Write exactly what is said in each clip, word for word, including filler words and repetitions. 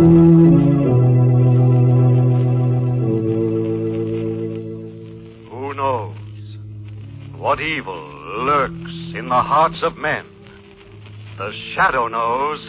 Who knows what evil lurks in the hearts of men? The Shadow knows.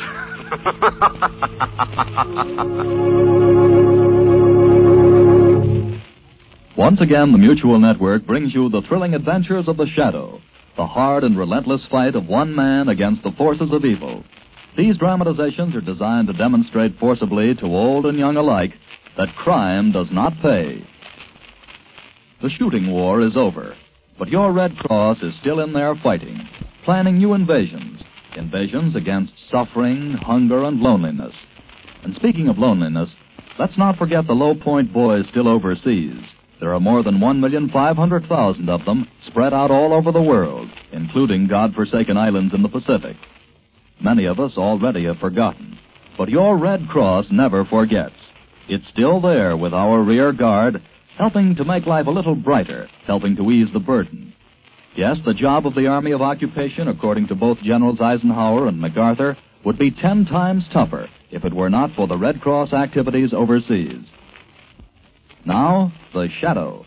Once again, the Mutual Network brings you the thrilling adventures of the Shadow, the hard and relentless fight of one man against the forces of evil. These dramatizations are designed to demonstrate forcibly to old and young alike that crime does not pay. The shooting war is over, but your Red Cross is still in there fighting, planning new invasions, invasions against suffering, hunger, and loneliness. And speaking of loneliness, let's not forget the Low Point boys still overseas. There are more than one million five hundred thousand of them spread out all over the world, including godforsaken islands in the Pacific. Many of us already have forgotten, but your Red Cross never forgets. It's still there with our rear guard, helping to make life a little brighter, helping to ease the burden. Yes, the job of the Army of Occupation, according to both Generals Eisenhower and MacArthur, would be ten times tougher if it were not for the Red Cross activities overseas. Now, the Shadow.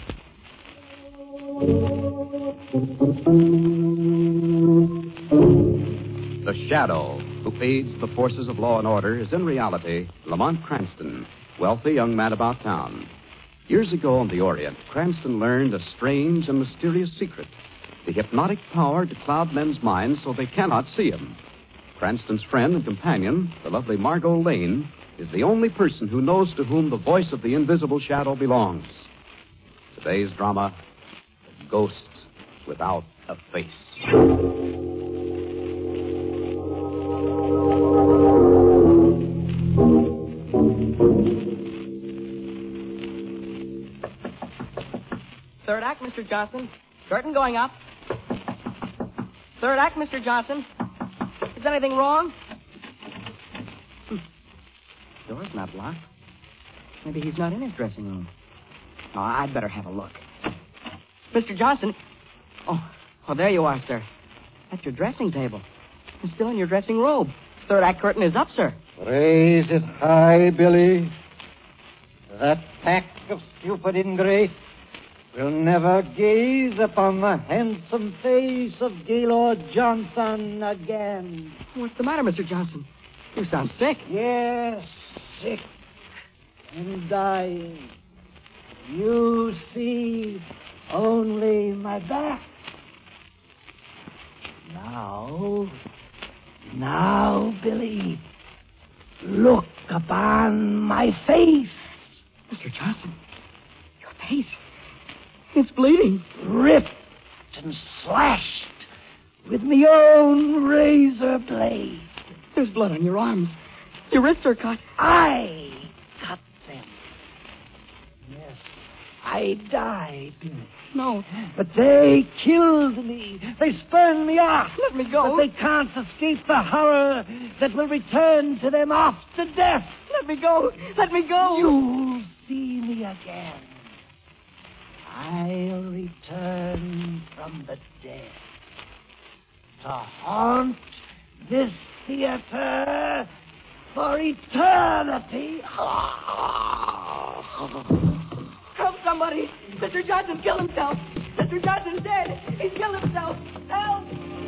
The Shadow, who aids the forces of law and order, is in reality Lamont Cranston, wealthy young man about town. Years ago on the Orient, Cranston learned a strange and mysterious secret, the hypnotic power to cloud men's minds so they cannot see him. Cranston's friend and companion, the lovely Margot Lane, is the only person who knows to whom the voice of the invisible Shadow belongs. Today's drama, Ghosts Without a Face. Third act, Mister Johnson. Curtain going up. Third act, Mister Johnson. Is anything wrong? Hmm. Door's not locked. Maybe he's not in his dressing room. Oh, I'd better have a look. Mister Johnson. Oh, oh, there you are, sir. At your dressing table. You're still in your dressing robe. Third act curtain is up, sir. Raise it high, Billy. That pack of stupid ingrates will never gaze upon the handsome face of Gaylord Johnson again. What's the matter, Mister Johnson? You sound sick. Yes, sick and dying. You see only my back. Now, now, Billy, look upon my face. Mister Johnson, your face. It's bleeding. Ripped and slashed with my own razor blade. There's blood on your arms. Your wrists are cut. I cut them. Yes, I died. No. But they killed me. They spurned me off. Let me go. But they can't escape the horror that will return to them after death. Let me go. Let me go. You'll see me again. I'll return from the dead to haunt this theater for eternity. Help somebody. Mister Johnson killed himself. Mister Johnson's dead. He's killed himself. Help.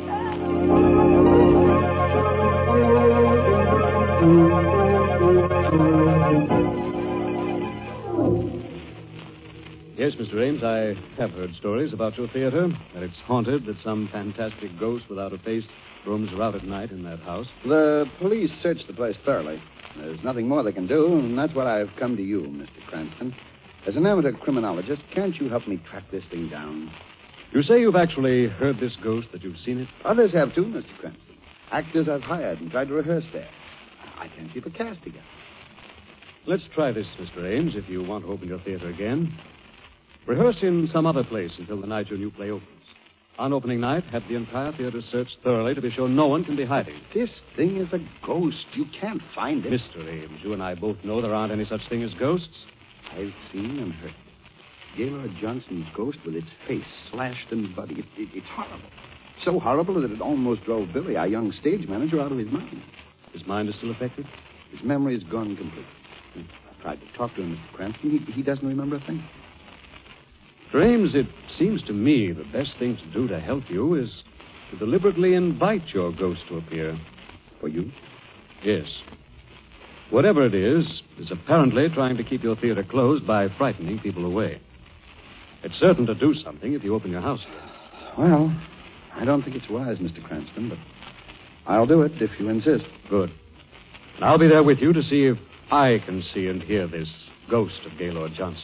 Yes, Mister Ames, I have heard stories about your theater, that it's haunted, that some fantastic ghost without a face roams around at night in that house. The police searched the place thoroughly. There's nothing more they can do, and that's why I've come to you, Mister Cranston. As an amateur criminologist, can't you help me track this thing down? You say you've actually heard this ghost, that you've seen it? Others have too, Mister Cranston. Actors I've hired and tried to rehearse there. I can't keep a cast together. Let's try this, Mister Ames, if you want to open your theater again. Rehearse in some other place until the night your new play opens. On opening night, have the entire theater searched thoroughly to be sure no one can be hiding. This thing is a ghost. You can't find it. Mister Ames, you and I both know there aren't any such thing as ghosts. I've seen and heard. Gaylord Johnson's ghost with its face slashed and bloody. It, it, it's horrible. So horrible that it almost drove Billy, our young stage manager, out of his mind. His mind is still affected? His memory is gone completely. I've tried to talk to him, Mister Cranston. He, he doesn't remember a thing. Mister Ames, it seems to me the best thing to do to help you is to deliberately invite your ghost to appear. For you? Yes. Whatever it is, is apparently trying to keep your theater closed by frightening people away. It's certain to do something if you open your house. Well, I don't think it's wise, Mister Cranston, but I'll do it if you insist. Good. And I'll be there with you to see if I can see and hear this ghost of Gaylord Johnson.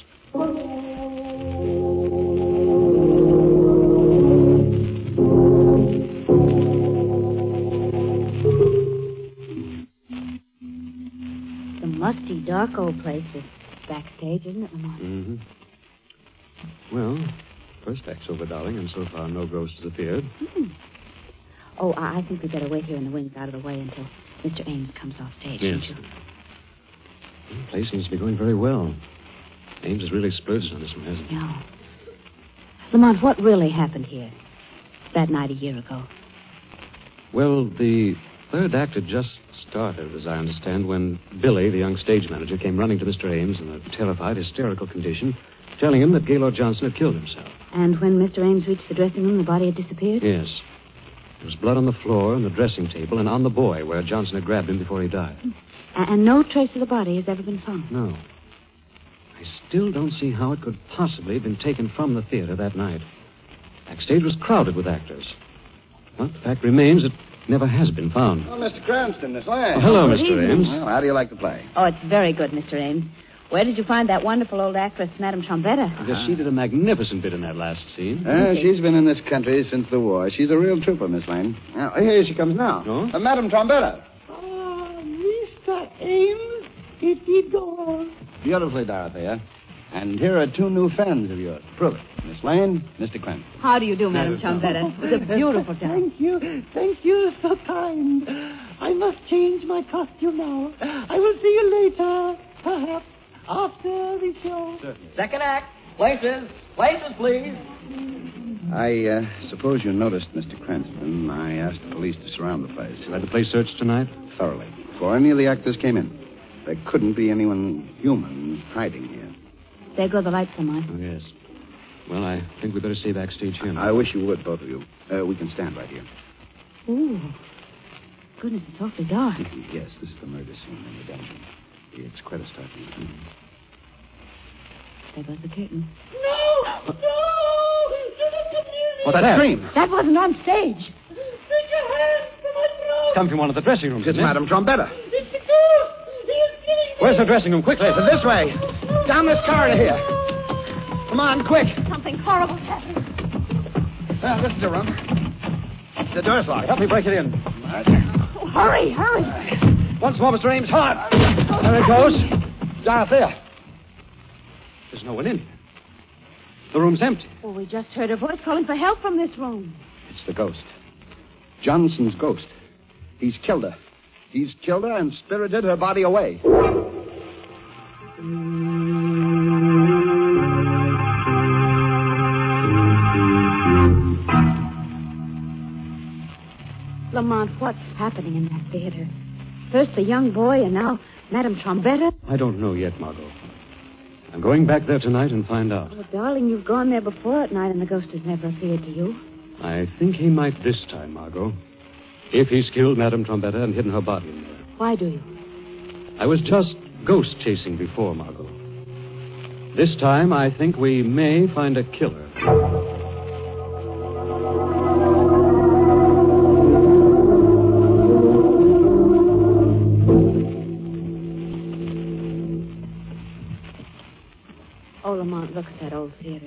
The musty, dark old place is backstage, isn't it, Lamont? Mm-hmm. Well, first act's over, darling, and so far no ghost has appeared. Mm. Oh, I I think we'd better wait here in the wings out of the way until Mister Ames comes off stage. Yes. Don't you? The play seems to be going very well. Ames has really splurged on this one, hasn't he? No. Lamont, what really happened here that night a year ago? Well, the third act had just started, as I understand, when Billy, the young stage manager, came running to Mister Ames in a terrified, hysterical condition, telling him that Gaylord Johnson had killed himself. And when Mister Ames reached the dressing room, the body had disappeared? Yes. There was blood on the floor, on the dressing table, and on the boy where Johnson had grabbed him before he died. A- And no trace of the body has ever been found? No. I still don't see how it could possibly have been taken from the theater that night. Backstage was crowded with actors. But the fact remains it never has been found. Oh, Mister Cranston, Miss Lang. Oh, hello, Good Mister evening. Ames. Well, how do you like the play? Oh, it's very good, Mister Ames. Where did you find that wonderful old actress, Madame Trombetta? Because she did a magnificent bit in that last scene. Uh, she's been in this country since the war. She's a real trooper, Miss Lane. Now, here she comes now. Oh? Uh, Madame Trombetta. Ah, Mister Ames, it did go on. Beautifully, Dorothea. And here are two new friends of yours. Prove it. Miss Lane, Mister Cranston. How do you do, Madame Trombetta? It was a beautiful job. Thank you. Thank you, so kind. I must change my costume now. I will see you later, perhaps, after the show. Second act. Places. Places, please. I uh, suppose you noticed, Mister Cranston, I asked the police to surround the place. You had the place searched tonight? Thoroughly. Before any of the actors came in. There couldn't be anyone human hiding here. There go the lights, Lamont. Oh, yes. Well, I think we'd better stay backstage here. I wish you would, both of you. Uh, we can stand right here. Ooh. Goodness, it's awfully dark. Yes, this is the murder scene in the dungeon. It's quite a start. There goes the curtain. No! No! What's that? Scream? That wasn't on stage. Take your hands from my throat! Come from one of the dressing rooms, It's isn't it? Madame Trombetta. It's the ghost! He is killing me! Where's the dressing room? Quickly. This way. Down this corridor here. Come on, quick. Something horrible happened. Well, this is the room. The door's locked. Help me break it in. Oh, hurry, hurry. Once more, Mister Ames. Hard. There it goes. Dorothea. There's no one in here. The room's empty. Well, we just heard a voice calling for help from this room. It's the ghost. Johnson's ghost. He's killed her. He's killed her and spirited her body away. Lamont, what's happening in that theater? First the young boy, and now Madame Trombetta. I don't know yet, Margot. I'm going back there tonight and find out. Oh, darling, you've gone there before at night, and the ghost has never appeared to you. I think he might this time, Margot. If he's killed Madame Trombetta and hidden her body in there. Why do you? I was just ghost chasing before, Margot. This time, I think we may find a killer. Oh, Lamont, look at that old theater.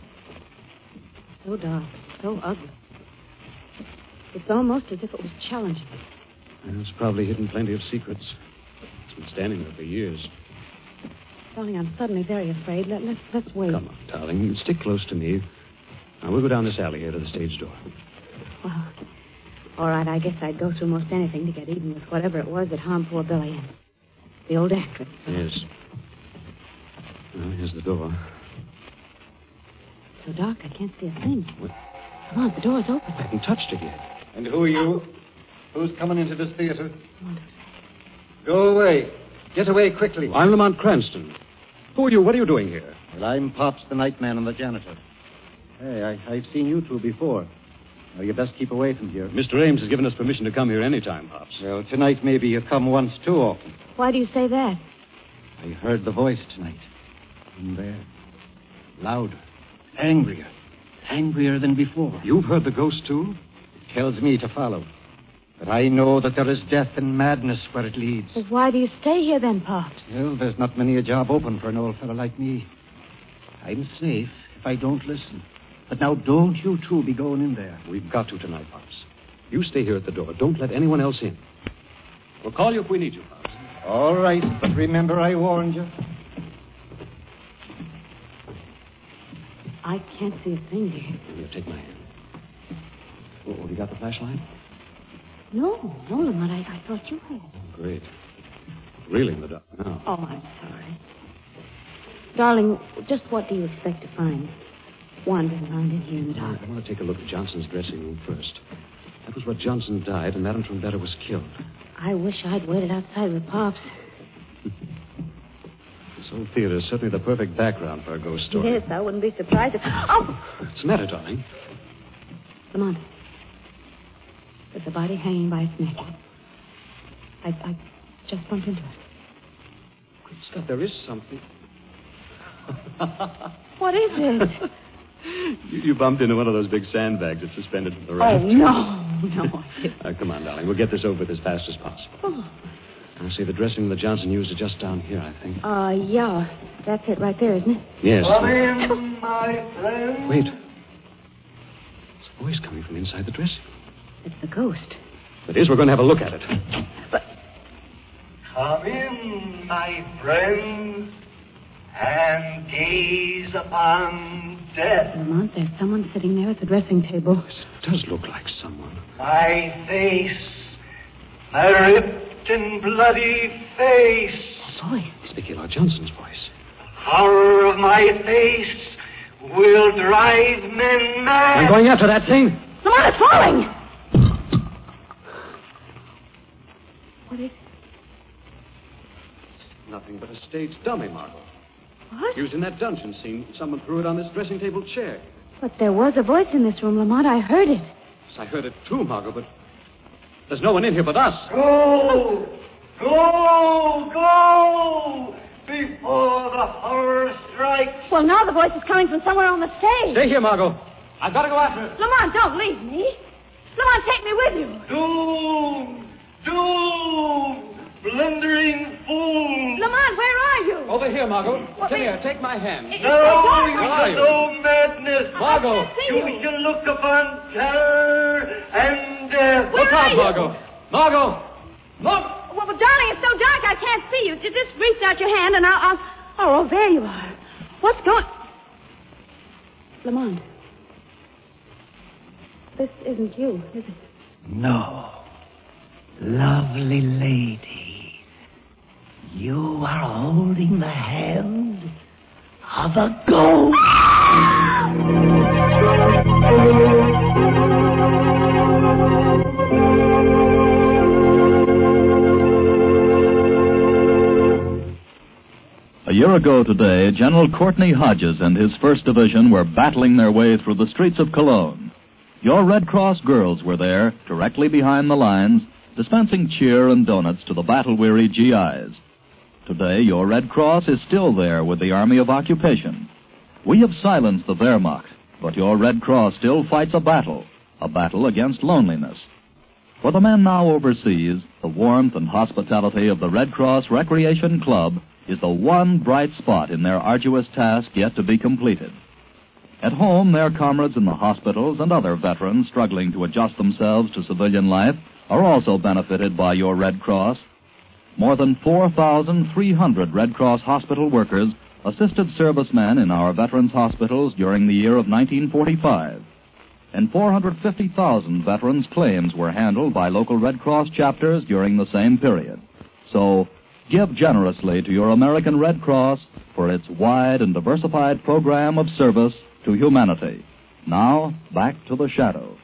So dark, so ugly. It's almost as if it was challenging us. Well, it's probably hidden plenty of secrets. It's been standing there for years. Darling, I'm suddenly very afraid. Let, let's, let's wait. Come on, darling. Stick close to me. Now, we'll go down this alley here to the stage door. Well, all right, I guess I'd go through most anything to get even with whatever it was that harmed poor Billy and the old actress. Yes. Well, here's the door. So dark, I can't see a thing. What? Come on, the door's open. I haven't touched it yet. And who are you? Who's coming into this theater? I wonder Go away. Get away quickly. I'm Lamont Cranston. Who are you? What are you doing here? Well, I'm Pops, the night man and the janitor. Hey, I, I've seen you two before. Now, you best keep away from here. Mister Ames has given us permission to come here any time, Pops. Well, tonight maybe you come once too often. Why do you say that? I heard the voice tonight. In there. Louder. Angrier. Angrier than before. You've heard the ghost, too? It tells me to follow. But I know that there is death and madness where it leads. Well, why do you stay here then, Pops? Well, there's not many a job open for an old fellow like me. I'm safe if I don't listen. But now don't you two be going in there. We've got to tonight, Pops. You stay here at the door. Don't let anyone else in. We'll call you if we need you, Pops. All right, but remember I warned you. I can't see a thing, dear. Here, take my hand. Oh, have you got the flashlight? No, no, Lamont, I, I thought you had. Oh, great. Really in the dark now. Oh, I'm sorry. Darling, just what do you expect to find wandering around in here in the dark? I want to take a look at Johnson's dressing room first. That was where Johnson died and Madame Trombetta was killed. I wish I'd waited outside with Pops. This old theater is certainly the perfect background for a ghost story. Yes, I wouldn't be surprised if... Oh! What's the matter, darling? Lamont, there's a body hanging by its neck. I, I just bumped into it. Great Scott, there is something. What is it? you, you bumped into one of those big sandbags that's suspended from the Oh, raft. no, no. Uh, come on, darling. We'll get this over with as fast as possible. Oh. I see the dressing room that Johnson used is just down here, I think. Uh, yeah. That's it right there, isn't it? Yes. Come in, my friend. Wait. There's a voice coming from inside the dressing room. It's the ghost. It is. We're going to have a look at it. But... Come in, my friends, and gaze upon death. Lamont, there's someone sitting there at the dressing table. It does look like someone. My face, my ripped and bloody face. A voice. It's Vicky Lord Johnson's voice. Horror of my face will drive men mad. I'm going after that thing. Lamont, it's falling! What is it? Nothing but a stage dummy, Margot. What? Used in that dungeon scene. Someone threw it on this dressing table chair. But there was a voice in this room, Lamont. I heard it. Yes, I heard it too, Margot, but there's no one in here but us. Go! Go! Go! Before the horror strikes. Well, now the voice is coming from somewhere on the stage. Stay here, Margot. I've got to go after it. Lamont, don't leave me. Lamont, take me with you. Doom! Doom! Blundering fool! Lamont, where are you? Over here, Margot. What, Come wait. here. Take my hand. It- No, it's so you dark. shall know madness. Margot. I can't see You you. shall look upon terror and death. Where Look are out, you? Margot. Margot. Look. Well, but darling, it's so dark I can't see you. Just reach out your hand and I'll... I'll... Oh, oh, there you are. What's going... Lamont. This isn't you, is it? No. Lovely lady, you are holding the hand of a ghost. A year ago today, General Courtney Hodges and his first Division were battling their way through the streets of Cologne. Your Red Cross girls were there, directly behind the lines, dispensing cheer and donuts to the battle-weary G Is. Today, your Red Cross is still there with the Army of Occupation. We have silenced the Wehrmacht, but your Red Cross still fights a battle, a battle against loneliness. For the men now overseas, the warmth and hospitality of the Red Cross Recreation Club is the one bright spot in their arduous task yet to be completed. At home, their comrades in the hospitals and other veterans struggling to adjust themselves to civilian life are also benefited by your Red Cross. More than four thousand three hundred Red Cross hospital workers assisted servicemen in our veterans' hospitals during the year of nineteen forty-five. And four hundred fifty thousand veterans' claims were handled by local Red Cross chapters during the same period. So, give generously to your American Red Cross for its wide and diversified program of service to humanity. Now, back to the shadow.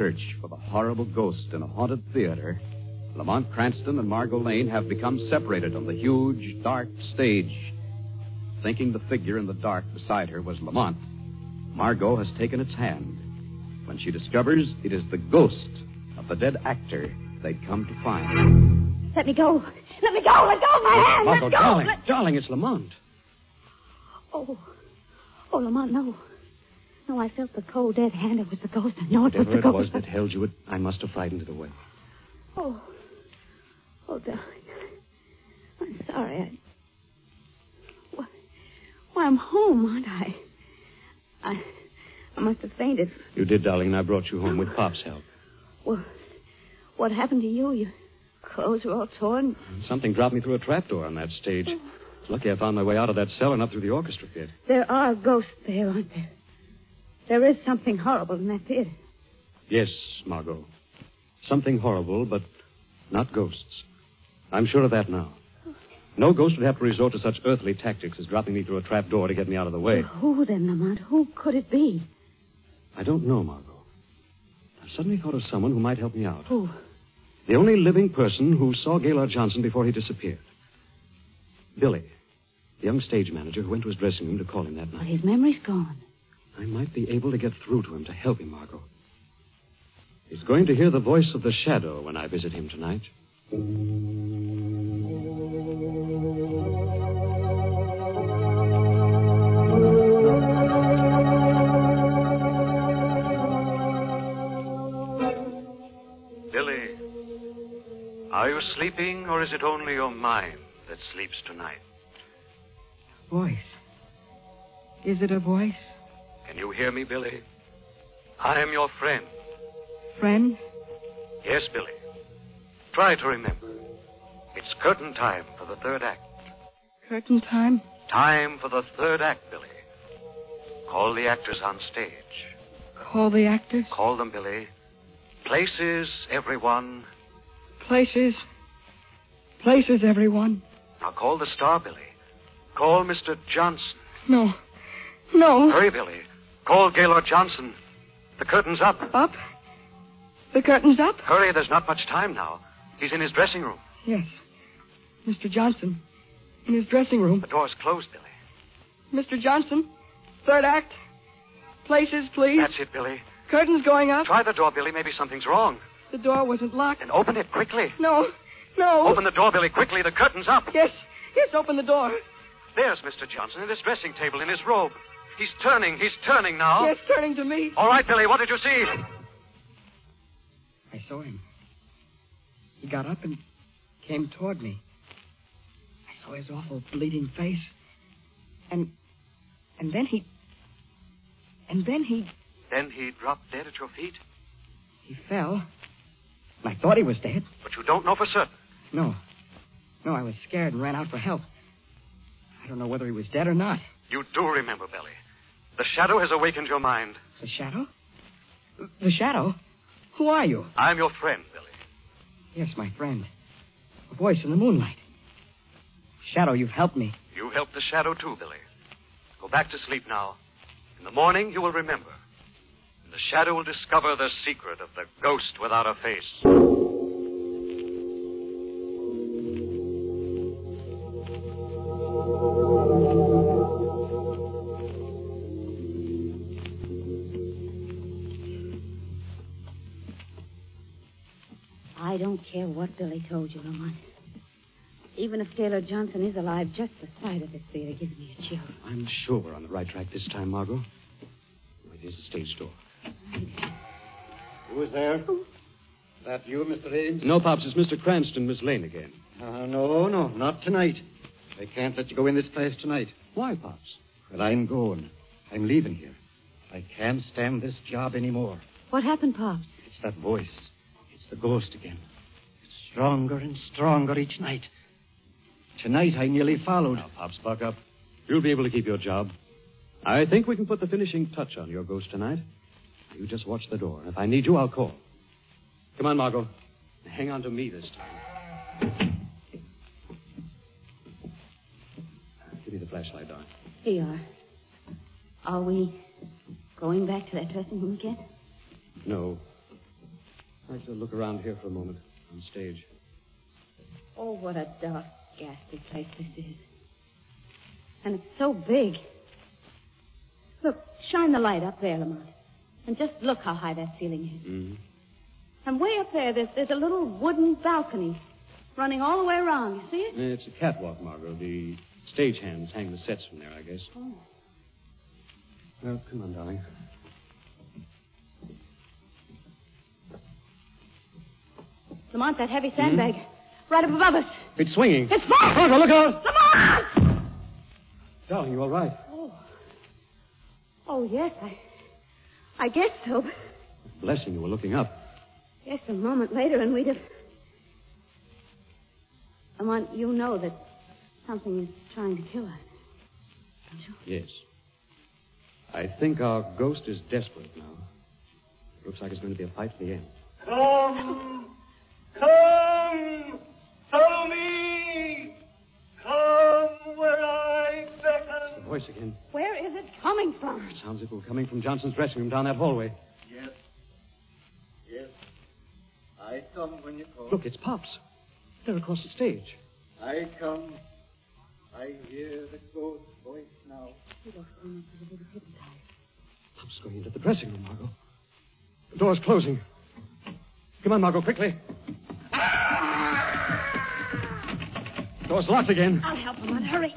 search for the horrible ghost in a haunted theater, Lamont Cranston and Margot Lane have become separated on the huge, dark stage. Thinking the figure in the dark beside her was Lamont, Margot has taken its hand when she discovers it is the ghost of the dead actor they'd come to find. Let me go. Let me go. Let go of my hand. Margot, Let go. darling, Let... darling, it's Lamont. Oh. Oh, Lamont, no. No, I felt the cold, dead hand. It was the ghost. I know it was Whatever the it ghost. was that held you, it, I must have frightened it away. Oh. Oh, darling. I'm sorry. I... Why, why, I'm home, aren't I? I... I must have fainted. You did, darling, and I brought you home with Pop's help. Well, what happened to you? Your clothes were all torn. Something dropped me through a trapdoor on that stage. It's lucky I found my way out of that cell and up through the orchestra pit. There are ghosts there, aren't there? There is something horrible in that theater. Yes, Margot. Something horrible, but not ghosts. I'm sure of that now. No ghost would have to resort to such earthly tactics as dropping me through a trapdoor to get me out of the way. Well, who then, Lamont? Who could it be? I don't know, Margot. I suddenly thought of someone who might help me out. Who? The only living person who saw Gaylord Johnson before he disappeared. Billy, the young stage manager who went to his dressing room to call him that But night. his memory's gone. I might be able to get through to him to help him, Margot. He's going to hear the voice of the shadow when I visit him tonight. Billy, are you sleeping, or is it only your mind that sleeps tonight? Voice. Is it a voice? Can you hear me, Billy? I am your friend. Friend? Yes, Billy. Try to remember. It's curtain time for the third act. Curtain time? Time for the third act, Billy. Call the actors on stage. Call the actors? Call them, Billy. Places, everyone. Places. Places, everyone. Now call the star, Billy. Call Mister Johnson. No. No. Hurry, Billy. Call Gaylord Johnson. The curtain's up. Up? The curtain's up? Hurry, there's not much time now. He's in his dressing room. Yes. Mister Johnson. In his dressing room. The door's closed, Billy. Mister Johnson. Third act. Places, please. That's it, Billy. Curtain's going up. Try the door, Billy. Maybe something's wrong. The door wasn't locked. Then open it quickly. No. No. Open the door, Billy, quickly. The curtain's up. Yes. Yes, open the door. There's Mister Johnson at his dressing table in his robe. He's turning. He's turning now. Yes, turning to me. All right, Billy. What did you see? I saw him. He got up and came toward me. I saw his awful bleeding face. And and then he and then he Then he dropped dead at your feet? he fell. I thought he was dead. But you don't know for certain. No. No, I was scared and ran out for help. I don't know whether he was dead or not. You do remember, Billy. The shadow has awakened your mind. The shadow? The shadow? Who are you? I'm your friend, Billy. Yes, my friend. A voice in the moonlight. Shadow, you've helped me. You helped the shadow, too, Billy. Go back to sleep now. In the morning, you will remember. And the shadow will discover the secret of the ghost without a face. I don't care what Billy told you, Lamont. Even if Gaylord Johnson is alive, just the sight of this theater gives me a chill. I'm sure we're on the right track this time, Margot. It is the stage door. Who is there? That you, Mister Ames? No, Pops, it's Mister Cranston, Miss Lane again. Uh, no, no, not tonight. I can't let you go in this place tonight. Why, Pops? Well, I'm going. I'm leaving here. I can't stand this job anymore. What happened, Pops? It's that voice. It's the ghost again. It's stronger and stronger each night. Tonight I nearly followed. Now, Pops, buck up. You'll be able to keep your job. I think we can put the finishing touch on your ghost tonight. You just watch the door. If I need you, I'll call. Come on, Margot. Hang on to me this time. Give me the flashlight, Don. Here you are. Are we going back to that dressing room again? No. I'd like to look around here for a moment on stage. Oh, what a dark, ghastly place this is. And it's so big. Look, shine the light up there, Lamont. And just look how high that ceiling is. Mm-hmm. And way up there, there's, there's a little wooden balcony running all the way around. You see it? It's a catwalk, Margot. The stagehands hang the sets from there, I guess. Oh. Well, come on, darling. Lamont, that heavy sandbag. Mm-hmm. Right up above us. It's swinging. It's falling! Margot, look out! Lamont! Darling, you all right? Oh. Oh, yes, I... I guess so. Blessing you were looking up. Yes, a moment later, and we'd have... Lamont, you know that something is trying to kill us, don't you? Yes. I think our ghost is desperate now. It looks like it's going to be a fight to the end. Come! Come! Follow me! Come where I beckon. The voice again. Where is it coming from? It sounds as if it were coming from Johnson's dressing room down that hallway. Yes. Yes. I come when you call. Look, it's Pops. They're across the stage. I come. I hear the ghost voice now. He looks almost a little hypnotized. Pops going into the dressing room, Margot. The door's closing. Come on, Margot, quickly. Door's locked again. I'll help him, hurry.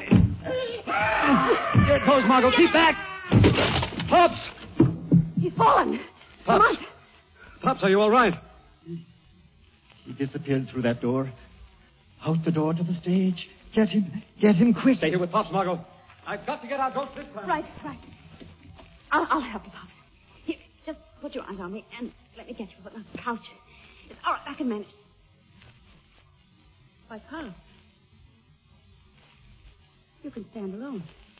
There it goes, Margot. Keep back. Pops! He's fallen. Pops. Come on. Pops, are you all right? He disappeared through that door. Out the door to the stage. Get him. Get him quick. Stay here with Pops, Margot. I've got to get our ghost this time. Right, right. I'll, I'll help you, Pop. Here, just put your arms on me and let me get you on the couch. It's all right, I can manage. Why, Pop? You can stand alone.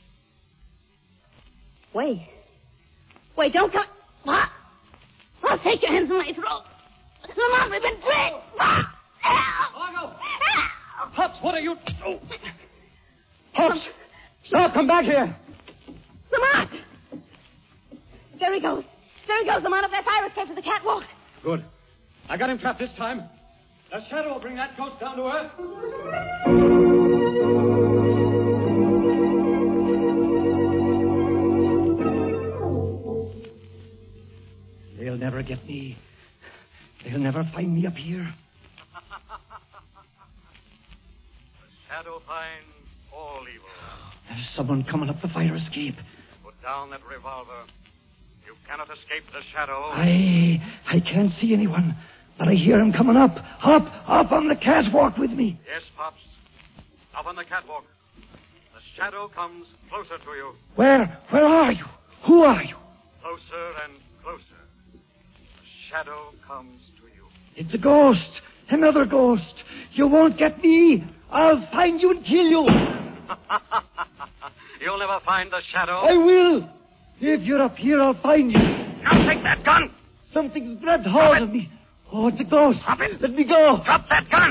Wait. Wait, don't come. What? I'll take your hands on my throat. Lamont, we've been tricked. Margot! Pops, what are you... Oh. Pops! Stop, come back here! Lamont! There he goes. There he goes, Lamont, up that fire escape to the catwalk. Good. I got him trapped this time. The shadow will bring that ghost down to earth. They'll never get me. They'll never find me up here. The shadow finds all evil. There's someone coming up the fire escape. Put down that revolver. You cannot escape the shadow. I I can't see anyone, but I hear him coming up. Up, up on the catwalk with me. Yes, Pops. Up on the catwalk. The shadow comes closer to you. Where? Where are you? Who are you? Closer and closer. The shadow comes to you. It's a ghost. Another ghost. You won't get me. I'll find you and kill you. You'll never find the shadow. I will. If you're up here, I'll find you. Now take that gun. Something's grabbed hold of me. Oh, it's a ghost. Drop it. Let me go. Drop that gun.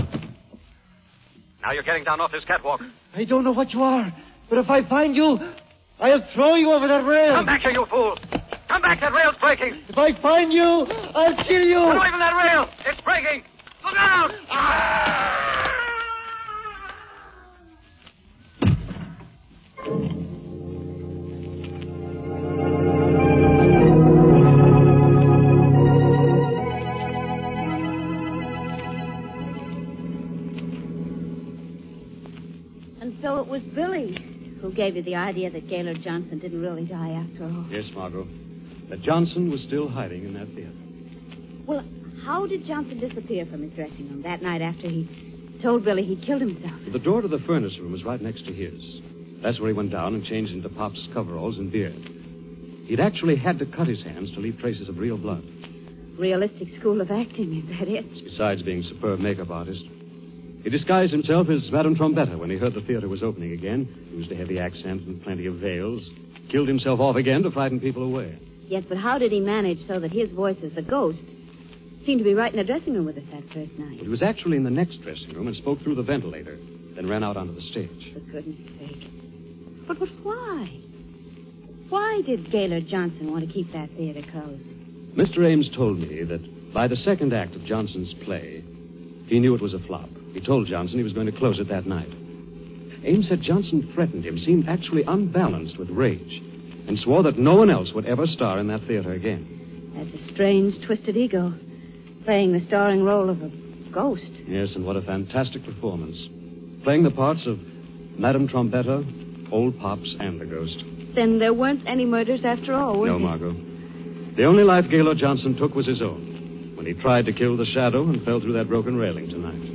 Now you're getting down off this catwalk. I don't know what you are, but if I find you, I'll throw you over that rail. Come back here, you fool. Come back. That rail's breaking. If I find you, I'll kill you. Get away from that rail. It's breaking. Look out. Ah! So it was Billy who gave you the idea that Gaylord Johnson didn't really die after all. Yes, Margot. That Johnson was still hiding in that theater. Well, how did Johnson disappear from his dressing room that night after he told Billy he killed himself? The door to the furnace room was right next to his. That's where he went down and changed into Pop's coveralls and beard. He'd actually had to cut his hands to leave traces of real blood. Realistic school of acting, is that it? Besides being a superb makeup artist, he disguised himself as Madame Trombetta when he heard the theater was opening again, used a heavy accent and plenty of veils, killed himself off again to frighten people away. Yes, but how did he manage so that his voice as the ghost seemed to be right in the dressing room with us that first night? Well, he was actually in the next dressing room and spoke through the ventilator, then ran out onto the stage. For goodness sake. But, but why? Why did Gaylord Johnson want to keep that theater closed? Mister Ames told me that By the second act of Johnson's play, he knew it was a flop. He told Johnson he was going to close it that night. Ames said Johnson threatened him, seemed actually unbalanced with rage, and swore that no one else would ever star in that theater again. That's a strange, twisted ego, playing the starring role of a ghost. Yes, and what a fantastic performance. Playing the parts of Madame Trombetta, Old Pops, and the ghost. Then there weren't any murders after all, were No, there? Margot. The only life Gaylord Johnson took was his own, when he tried to kill the shadow and fell through that broken railing tonight.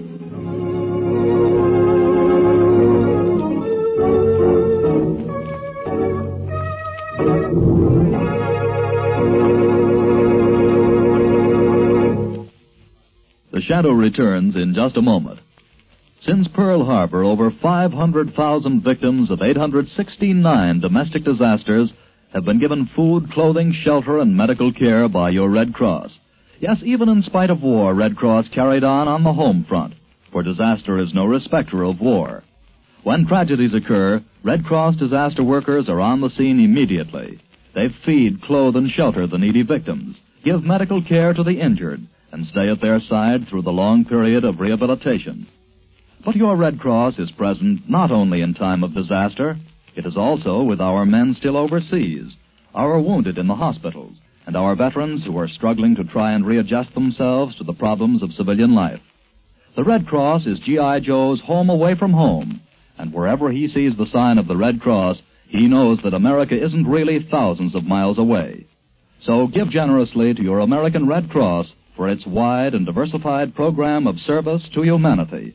The Shadow returns in just a moment. Since Pearl Harbor, over five hundred thousand victims of eight hundred sixty-nine domestic disasters have been given food, clothing, shelter, and medical care by your Red Cross. Yes, even in spite of war, Red Cross carried on on the home front, for disaster is no respecter of war. When tragedies occur, Red Cross disaster workers are on the scene immediately. They feed, clothe, and shelter the needy victims, give medical care to the injured, and stay at their side through the long period of rehabilitation. But your Red Cross is present not only in time of disaster, it is also with our men still overseas, our wounded in the hospitals, and our veterans who are struggling to try and readjust themselves to the problems of civilian life. The Red Cross is G I. Joe's home away from home, and wherever he sees the sign of the Red Cross, he knows that America isn't really thousands of miles away. So give generously to your American Red Cross for its wide and diversified program of service to humanity.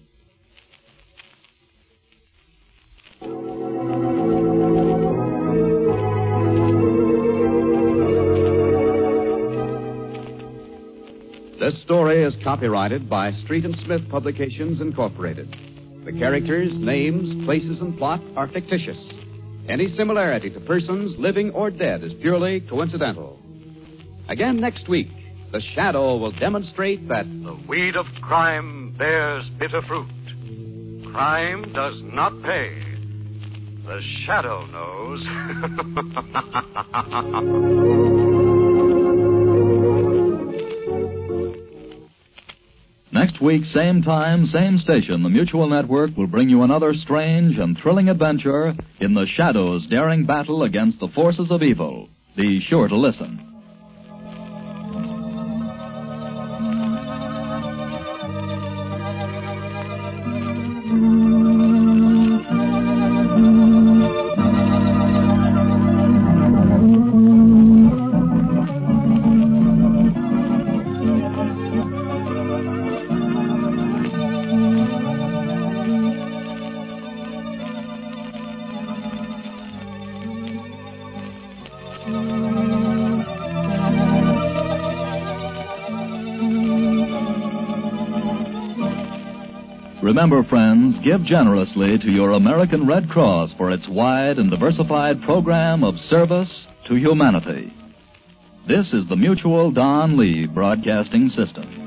This story is copyrighted by Street and Smith Publications, Incorporated. The characters, names, places, and plot are fictitious. Any similarity to persons living or dead is purely coincidental. Again next week, The Shadow will demonstrate that the weed of crime bears bitter fruit. Crime does not pay. The Shadow knows. Next week, same time, same station, the Mutual Network will bring you another strange and thrilling adventure in the Shadow's daring battle against the forces of evil. Be sure to listen. Remember, friends, give generously to your American Red Cross for its wide and diversified program of service to humanity. This is the Mutual Don Lee Broadcasting System.